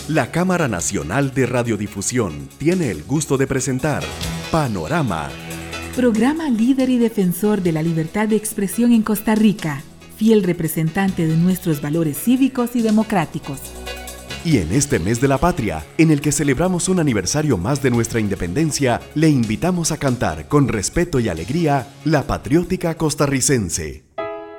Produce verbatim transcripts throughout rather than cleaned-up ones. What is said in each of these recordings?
La Cámara Nacional de Radiodifusión tiene el gusto de presentar Panorama, programa líder y defensor de la libertad de expresión en Costa Rica, fiel representante de nuestros valores cívicos y democráticos. Y en este mes de la patria, en el que celebramos un aniversario más de nuestra independencia, le invitamos a cantar con respeto y alegría la patriótica costarricense.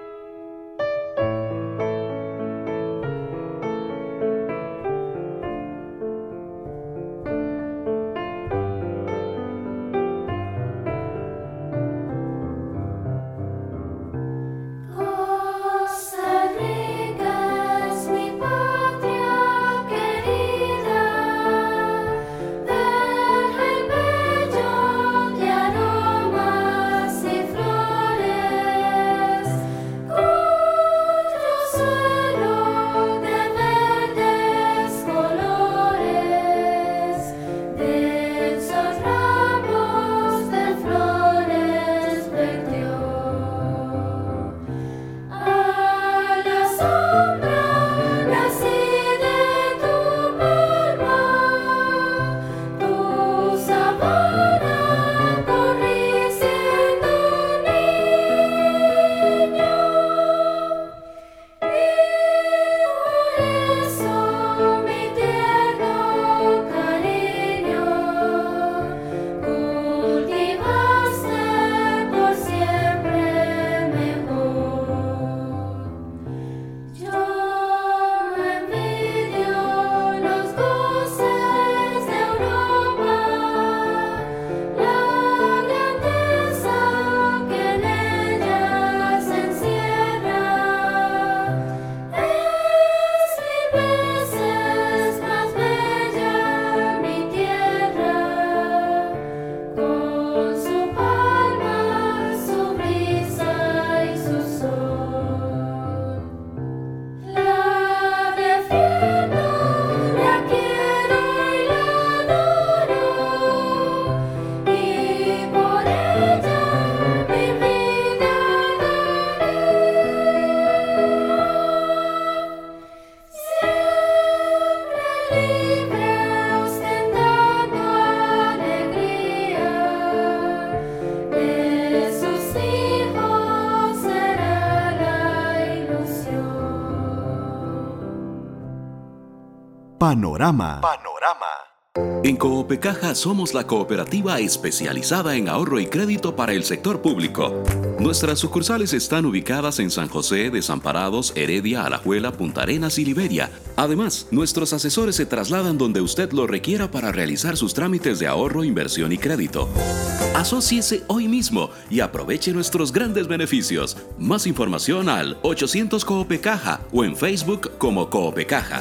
Panorama. Panorama. En Coopecaja somos la cooperativa especializada en ahorro y crédito para el sector público. Nuestras sucursales están ubicadas en San José, Desamparados, Heredia, Alajuela, Punta Arenas y Liberia. Además, nuestros asesores se trasladan donde usted lo requiera para realizar sus trámites de ahorro, inversión y crédito. Asóciese hoy mismo y aproveche nuestros grandes beneficios. Más información al ochocientos Coopecaja o en Facebook como Coopecaja.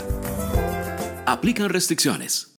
Aplican restricciones.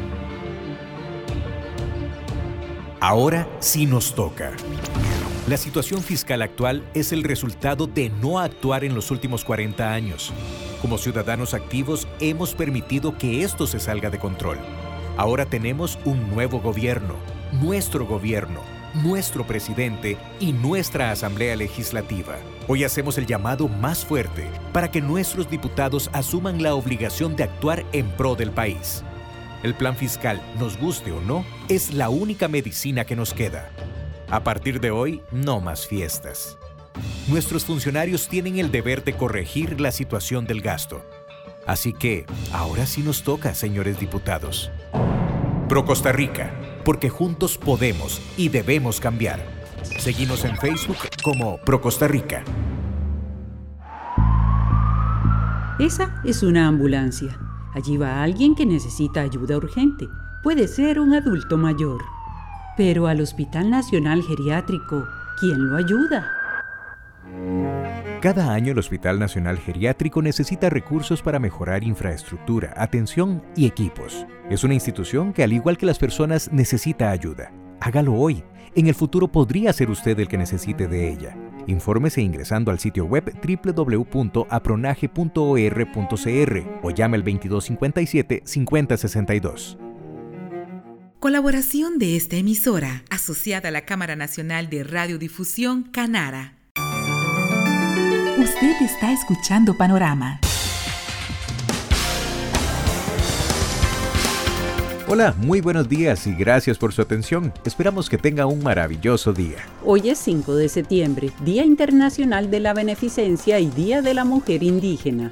Ahora sí nos toca. La situación fiscal actual es el resultado de no actuar en los últimos cuarenta años. Como ciudadanos activos hemos permitido que esto se salga de control. Ahora tenemos un nuevo gobierno, nuestro gobierno, nuestro presidente y nuestra Asamblea Legislativa. Hoy hacemos el llamado más fuerte para que nuestros diputados asuman la obligación de actuar en pro del país. El plan fiscal, nos guste o no, es la única medicina que nos queda. A partir de hoy, no más fiestas. Nuestros funcionarios tienen el deber de corregir la situación del gasto. Así que, ahora sí nos toca, señores diputados. Pro Costa Rica, porque juntos podemos y debemos cambiar. Seguimos en Facebook como Pro Costa Rica. Esa es una ambulancia. Allí va alguien que necesita ayuda urgente. Puede ser un adulto mayor. Pero al Hospital Nacional Geriátrico, ¿quién lo ayuda? Cada año el Hospital Nacional Geriátrico necesita recursos para mejorar infraestructura, atención y equipos. Es una institución que, al igual que las personas, necesita ayuda. Hágalo hoy. En el futuro podría ser usted el que necesite de ella. Infórmese ingresando al sitio web doble u doble u doble u punto apronaje punto o r punto c r o llame al veintidós cincuenta y siete cincuenta sesenta y dos. Colaboración de esta emisora, asociada a la Cámara Nacional de Radiodifusión, Canara. Usted está escuchando Panorama. Hola, muy buenos días y gracias por su atención. Esperamos que tenga un maravilloso día. Hoy es cinco de septiembre, Día Internacional de la Beneficencia y Día de la Mujer Indígena.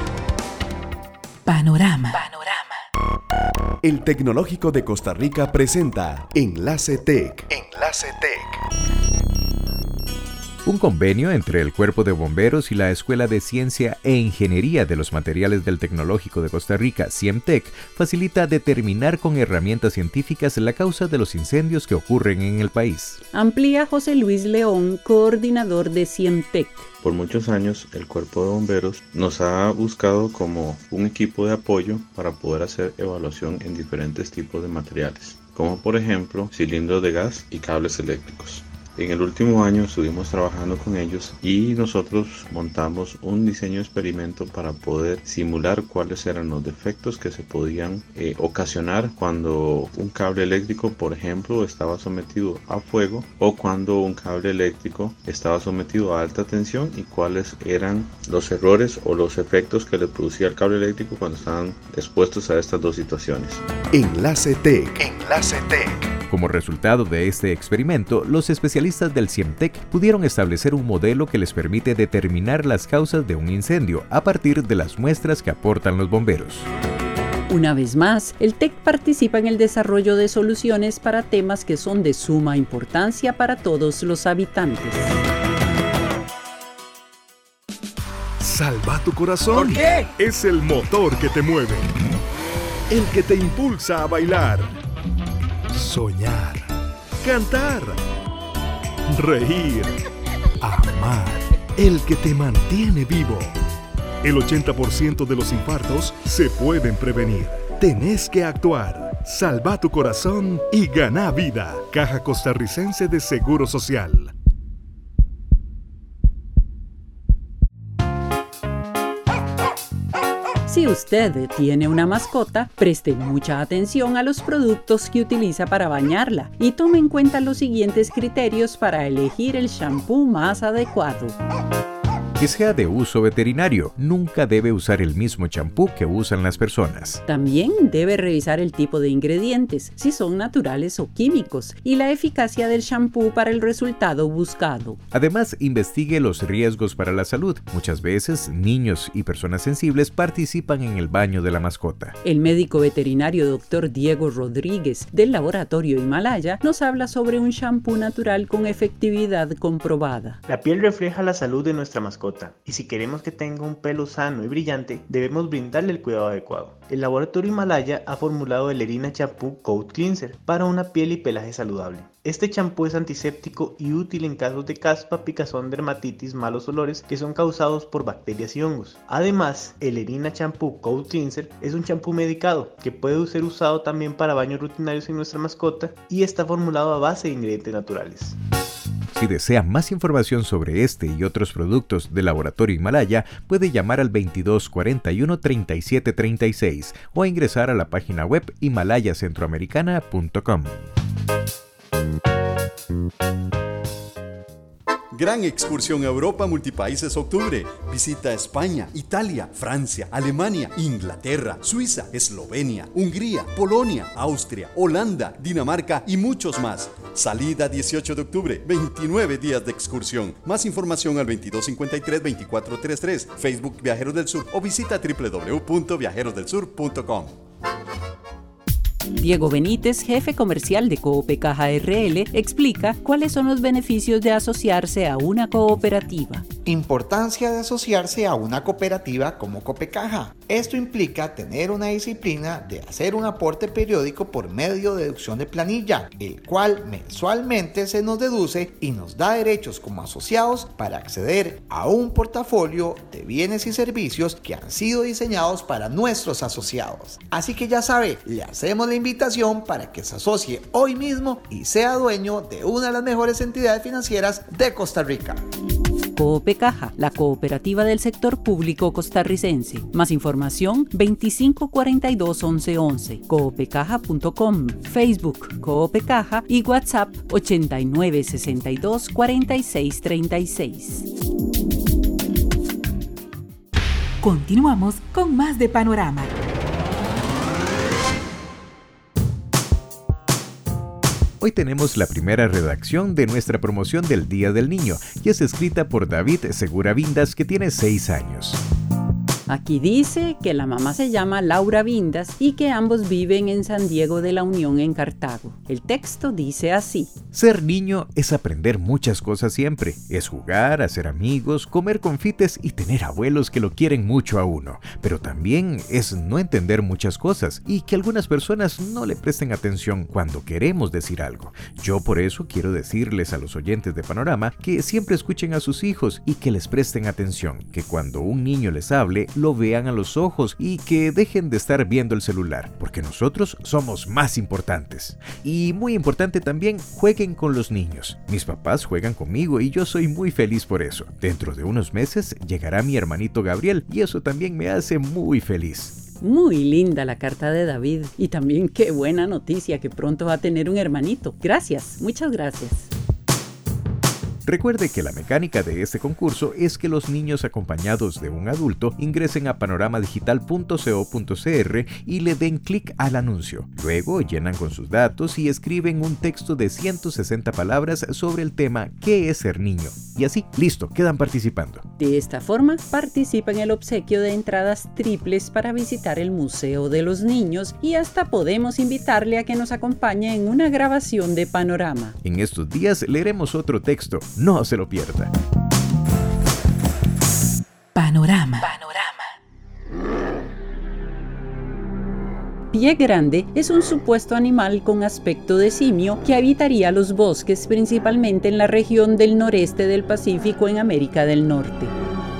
Panorama. Panorama. El Tecnológico de Costa Rica presenta Enlace Tech. Enlace Tech. Un convenio entre el Cuerpo de Bomberos y la Escuela de Ciencia e Ingeniería de los Materiales del Tecnológico de Costa Rica, CIEMTEC, facilita determinar con herramientas científicas la causa de los incendios que ocurren en el país. Amplía José Luis León, coordinador de CIEMTEC. Por muchos años, el Cuerpo de Bomberos nos ha buscado como un equipo de apoyo para poder hacer evaluación en diferentes tipos de materiales, como por ejemplo cilindros de gas y cables eléctricos. En el último año estuvimos trabajando con ellos y nosotros montamos un diseño experimento para poder simular cuáles eran los defectos que se podían eh, ocasionar cuando un cable eléctrico, por ejemplo, estaba sometido a fuego o cuando un cable eléctrico estaba sometido a alta tensión y cuáles eran los errores o los efectos que le producía el cable eléctrico cuando estaban expuestos a estas dos situaciones. Enlace Tech. Enlace Tech. Como resultado de este experimento, los especialistas del CIEMTEC pudieron establecer un modelo que les permite determinar las causas de un incendio a partir de las muestras que aportan los bomberos. Una vez más, el TEC participa en el desarrollo de soluciones para temas que son de suma importancia para todos los habitantes. Salva tu corazón. ¿Por qué? Es el motor que te mueve, el que te impulsa a bailar, soñar, cantar, reír, amar, el que te mantiene vivo. El ochenta por ciento de los infartos se pueden prevenir. Tenés que actuar. Salva tu corazón y gana vida. Caja Costarricense de Seguro Social. Si usted tiene una mascota, preste mucha atención a los productos que utiliza para bañarla y tome en cuenta los siguientes criterios para elegir el shampoo más adecuado. Que sea de uso veterinario, nunca debe usar el mismo champú que usan las personas. También debe revisar el tipo de ingredientes, si son naturales o químicos, y la eficacia del shampoo para el resultado buscado. Además, investigue los riesgos para la salud. Muchas veces, niños y personas sensibles participan en el baño de la mascota. El médico veterinario doctor Diego Rodríguez, del laboratorio Himalaya, nos habla sobre un shampoo natural con efectividad comprobada. La piel refleja la salud de nuestra mascota. Y si queremos que tenga un pelo sano y brillante, debemos brindarle el cuidado adecuado. El laboratorio Himalaya ha formulado el Erina Shampoo Coat Cleanser para una piel y pelaje saludable. Este champú es antiséptico y útil en casos de caspa, picazón, dermatitis, malos olores que son causados por bacterias y hongos. Además, el Erina Shampoo Coat Cleanser es un champú medicado que puede ser usado también para baños rutinarios en nuestra mascota y está formulado a base de ingredientes naturales. Si desea más información sobre este y otros productos del Laboratorio Himalaya, puede llamar al veintidós cuarenta y uno treinta y siete treinta y seis o a ingresar a la página web himalaya centroamericana punto com. Gran excursión a Europa Multipaíses Octubre. Visita España, Italia, Francia, Alemania, Inglaterra, Suiza, Eslovenia, Hungría, Polonia, Austria, Holanda, Dinamarca y muchos más. Salida dieciocho de octubre, veintinueve días de excursión. Más información al veintidós cincuenta y tres veinticuatro treinta y tres, Facebook Viajeros del Sur o visita doble u doble u doble u punto viajeros del sur punto com. Diego Benítez, jefe comercial de Coopecaja R L, explica cuáles son los beneficios de asociarse a una cooperativa. Importancia de asociarse a una cooperativa como Coopecaja. Esto implica tener una disciplina de hacer un aporte periódico por medio de deducción de planilla, el cual mensualmente se nos deduce y nos da derechos como asociados para acceder a un portafolio de bienes y servicios que han sido diseñados para nuestros asociados. Así que ya sabe, le hacemos la invitación para que se asocie hoy mismo y sea dueño de una de las mejores entidades financieras de Costa Rica. Coopecaja, la cooperativa del sector público costarricense. Más información veinticinco cuarenta y dos once once, coopecaja punto com, Facebook Coopecaja y WhatsApp ochenta y nueve sesenta y dos cuarenta y seis treinta y seis. Continuamos con más de Panorama. Hoy tenemos la primera redacción de nuestra promoción del Día del Niño y es escrita por David Segura Vindas, que tiene seis años. Aquí dice que la mamá se llama Laura Vindas y que ambos viven en San Diego de la Unión, en Cartago. El texto dice así: Ser niño es aprender muchas cosas siempre. Es jugar, hacer amigos, comer confites y tener abuelos que lo quieren mucho a uno. Pero también es no entender muchas cosas y que algunas personas no le presten atención cuando queremos decir algo. Yo por eso quiero decirles a los oyentes de Panorama que siempre escuchen a sus hijos y que les presten atención, que cuando un niño les hable, lo vean a los ojos y que dejen de estar viendo el celular, porque nosotros somos más importantes. Y muy importante también, jueguen con los niños. Mis papás juegan conmigo y yo soy muy feliz por eso. Dentro de unos meses llegará mi hermanito Gabriel y eso también me hace muy feliz. Muy linda la carta de David y también qué buena noticia que pronto va a tener un hermanito. Gracias, muchas gracias. Recuerde que la mecánica de este concurso es que los niños acompañados de un adulto ingresen a panoramadigital punto co punto cr y le den clic al anuncio. Luego llenan con sus datos y escriben un texto de ciento sesenta palabras sobre el tema ¿qué es ser niño? Y así, listo, quedan participando. De esta forma, participa en el obsequio de entradas triples para visitar el Museo de los Niños y hasta podemos invitarle a que nos acompañe en una grabación de Panorama. En estos días leeremos otro texto. No se lo pierda. Panorama. Panorama. Pie grande es un supuesto animal con aspecto de simio que habitaría los bosques principalmente en la región del noreste del Pacífico en América del Norte.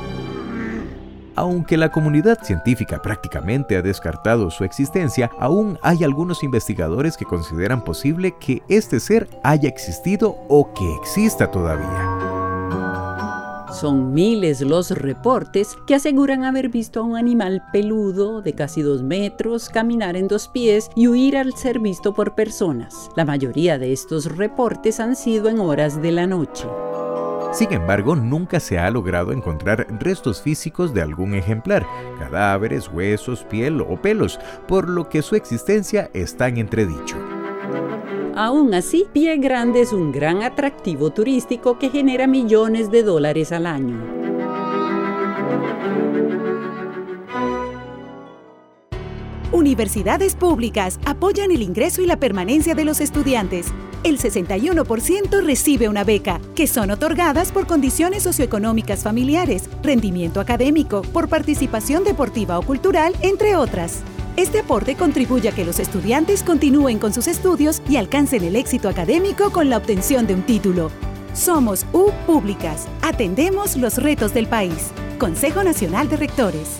Aunque la comunidad científica prácticamente ha descartado su existencia, aún hay algunos investigadores que consideran posible que este ser haya existido o que exista todavía. Son miles los reportes que aseguran haber visto a un animal peludo de casi dos metros caminar en dos pies y huir al ser visto por personas. La mayoría de estos reportes han sido en horas de la noche. Sin embargo, nunca se ha logrado encontrar restos físicos de algún ejemplar, cadáveres, huesos, piel o pelos, por lo que su existencia está en entredicho. Aún así, Pie Grande es un gran atractivo turístico que genera millones de dólares al año. Universidades públicas apoyan el ingreso y la permanencia de los estudiantes. El sesenta y uno por ciento recibe una beca, que son otorgadas por condiciones socioeconómicas familiares, rendimiento académico, por participación deportiva o cultural, entre otras. Este aporte contribuye a que los estudiantes continúen con sus estudios y alcancen el éxito académico con la obtención de un título. Somos U Públicas. Atendemos los retos del país. Consejo Nacional de Rectores.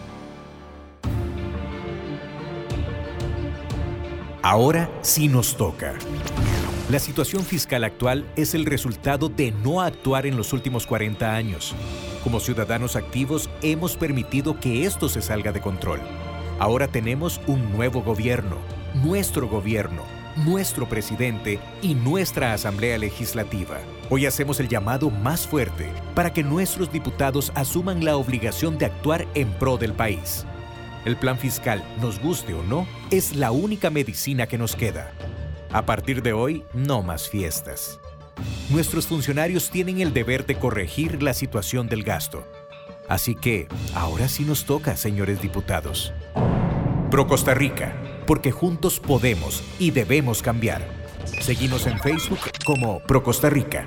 Ahora sí nos toca. La situación fiscal actual es el resultado de no actuar en los últimos cuarenta años. Como ciudadanos activos, hemos permitido que esto se salga de control. Ahora tenemos un nuevo gobierno, nuestro gobierno, nuestro presidente y nuestra Asamblea Legislativa. Hoy hacemos el llamado más fuerte para que nuestros diputados asuman la obligación de actuar en pro del país. El plan fiscal, nos guste o no, es la única medicina que nos queda. A partir de hoy, no más fiestas. Nuestros funcionarios tienen el deber de corregir la situación del gasto. Así que, ahora sí nos toca, señores diputados. Pro Costa Rica, porque juntos podemos y debemos cambiar. Seguimos en Facebook como Pro Costa Rica.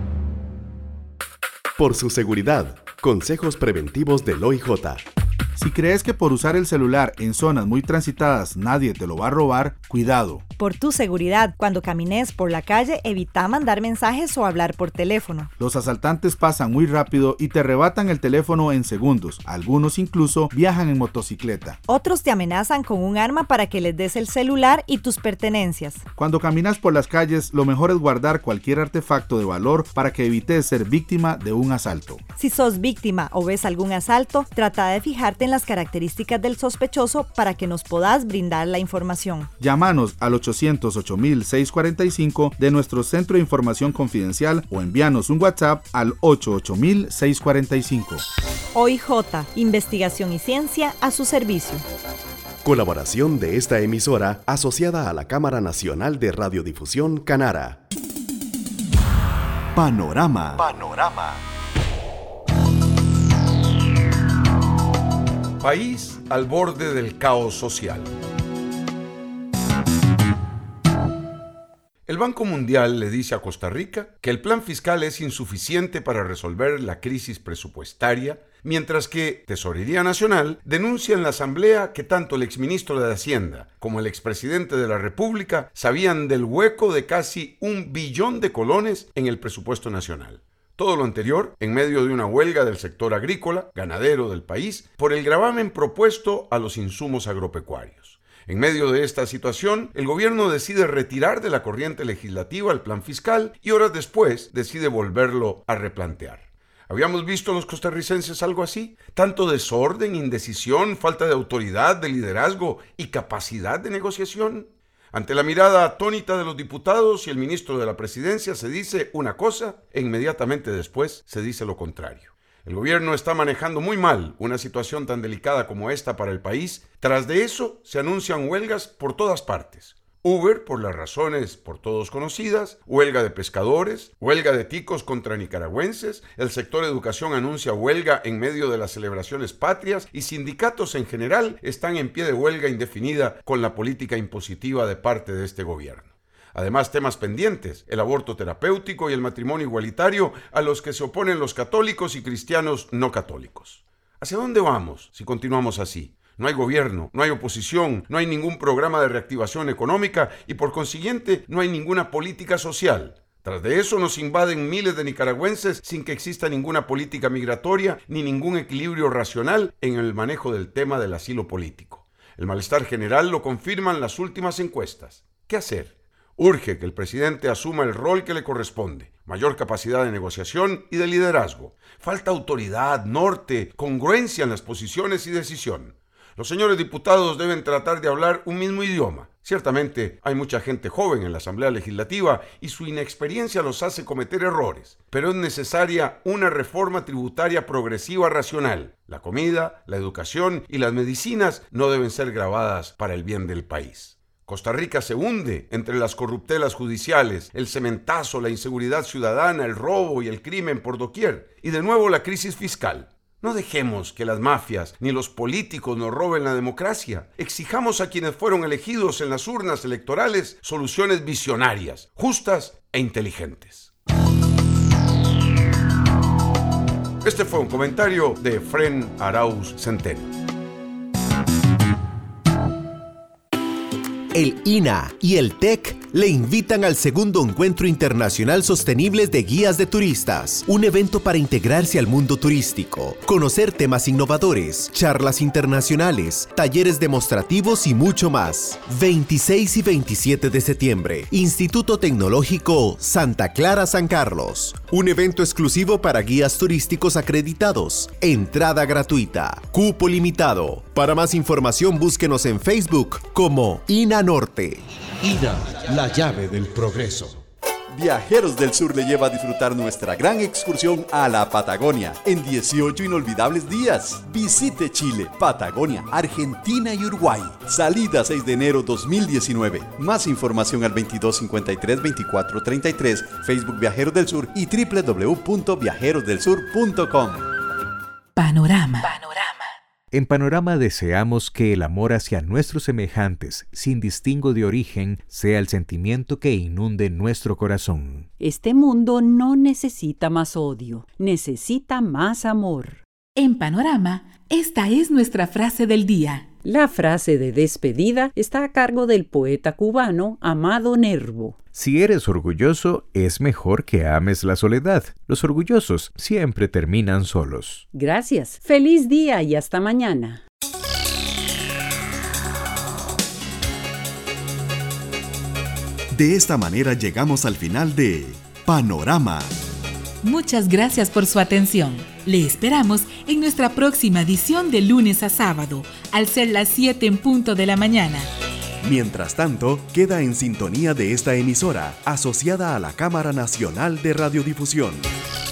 Por su seguridad, consejos preventivos del O I J. Si crees que por usar el celular en zonas muy transitadas nadie te lo va a robar, cuidado. Por tu seguridad, cuando camines por la calle, evita mandar mensajes o hablar por teléfono. Los asaltantes pasan muy rápido y te arrebatan el teléfono en segundos. Algunos incluso viajan en motocicleta. Otros te amenazan con un arma para que les des el celular y tus pertenencias. Cuando caminas por las calles, lo mejor es guardar cualquier artefacto de valor para que evites ser víctima de un asalto. Si sos víctima o ves algún asalto, trata de fijarte en las características del sospechoso para que nos podás brindar la información. Llámanos al ochocientos ocho mil seiscientos cuarenta y cinco de nuestro Centro de Información Confidencial o envíanos un WhatsApp al ochenta y ocho mil seiscientos cuarenta y cinco. O I J, Investigación y Ciencia a su servicio. Colaboración de esta emisora asociada a la Cámara Nacional de Radiodifusión Canara. Panorama. Panorama. País al borde del caos social. El Banco Mundial le dice a Costa Rica que el plan fiscal es insuficiente para resolver la crisis presupuestaria, mientras que Tesorería Nacional denuncia en la Asamblea que tanto el exministro de Hacienda como el expresidente de la República sabían del hueco de casi un billón de colones en el presupuesto nacional. Todo lo anterior en medio de una huelga del sector agrícola, ganadero del país, por el gravamen propuesto a los insumos agropecuarios. En medio de esta situación, el gobierno decide retirar de la corriente legislativa el plan fiscal y horas después decide volverlo a replantear. ¿Habíamos visto los costarricenses algo así? Tanto desorden, indecisión, falta de autoridad, de liderazgo y capacidad de negociación. Ante la mirada atónita de los diputados y el ministro de la Presidencia se dice una cosa e inmediatamente después se dice lo contrario. El gobierno está manejando muy mal una situación tan delicada como esta para el país. Tras de eso, se anuncian huelgas por todas partes. Uber, por las razones por todos conocidas, huelga de pescadores, huelga de ticos contra nicaragüenses, el sector educación anuncia huelga en medio de las celebraciones patrias y sindicatos en general están en pie de huelga indefinida con la política impositiva de parte de este gobierno. Además, temas pendientes, el aborto terapéutico y el matrimonio igualitario a los que se oponen los católicos y cristianos no católicos. ¿Hacia dónde vamos si continuamos así? No hay gobierno, no hay oposición, no hay ningún programa de reactivación económica y por consiguiente no hay ninguna política social. Tras de eso nos invaden miles de nicaragüenses sin que exista ninguna política migratoria ni ningún equilibrio racional en el manejo del tema del asilo político. El malestar general lo confirman las últimas encuestas. ¿Qué hacer? Urge que el presidente asuma el rol que le corresponde, mayor capacidad de negociación y de liderazgo. Falta autoridad, norte, congruencia en las posiciones y decisión. Los señores diputados deben tratar de hablar un mismo idioma. Ciertamente hay mucha gente joven en la Asamblea Legislativa y su inexperiencia los hace cometer errores, pero es necesaria una reforma tributaria progresiva racional. La comida, la educación y las medicinas no deben ser gravadas para el bien del país. Costa Rica se hunde entre las corruptelas judiciales, el cementazo, la inseguridad ciudadana, el robo y el crimen por doquier, y de nuevo la crisis fiscal. No dejemos que las mafias ni los políticos nos roben la democracia. Exijamos a quienes fueron elegidos en las urnas electorales soluciones visionarias, justas e inteligentes. Este fue un comentario de Efrén Arauz Centeno. El I N A y el T E C le invitan al segundo Encuentro Internacional Sostenibles de Guías de Turistas, un evento para integrarse al mundo turístico, conocer temas innovadores, charlas internacionales, talleres demostrativos y mucho más. veintiséis y veintisiete de septiembre, Instituto Tecnológico Santa Clara San Carlos, un evento exclusivo para guías turísticos acreditados, entrada gratuita, cupo limitado. Para más información búsquenos en Facebook como I N A Norte. I N A, la llave del progreso. Viajeros del Sur le lleva a disfrutar nuestra gran excursión a la Patagonia en dieciocho inolvidables días. Visite Chile, Patagonia, Argentina y Uruguay. Salida seis de enero dos mil diecinueve. Más información al veintidós cincuenta y tres veinticuatro treinta y tres, Facebook Viajeros del Sur y doble u doble u doble u punto viajeros del sur punto com. Panorama. Panorama. En Panorama deseamos que el amor hacia nuestros semejantes, sin distingo de origen, sea el sentimiento que inunde nuestro corazón. Este mundo no necesita más odio, necesita más amor. En Panorama, esta es nuestra frase del día. La frase de despedida está a cargo del poeta cubano Amado Nervo. Si eres orgulloso, es mejor que ames la soledad. Los orgullosos siempre terminan solos. Gracias. Feliz día y hasta mañana. De esta manera llegamos al final de Panorama. Muchas gracias por su atención. Le esperamos en nuestra próxima edición de lunes a sábado, al ser las siete en punto de la mañana. Mientras tanto, queda en sintonía de esta emisora, asociada a la Cámara Nacional de Radiodifusión.